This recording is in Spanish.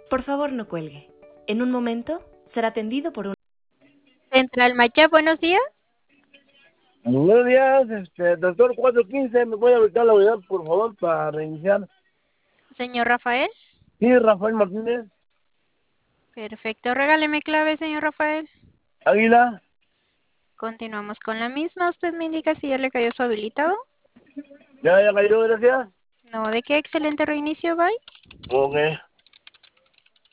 Por favor, no cuelgue. En un momento será atendido por un... Central Maya, buenos días. Buenos días, doctor 415, ¿me puede aplicar la unidad, por favor, para reiniciar? Señor Rafael. Sí, Rafael Martínez. Perfecto, regáleme clave, señor Rafael. Águila. Continuamos con la misma. ¿Usted me indica si ya le cayó su habilitado? Ya cayó, gracias. No, ¿de qué excelente reinicio, bye? Ok.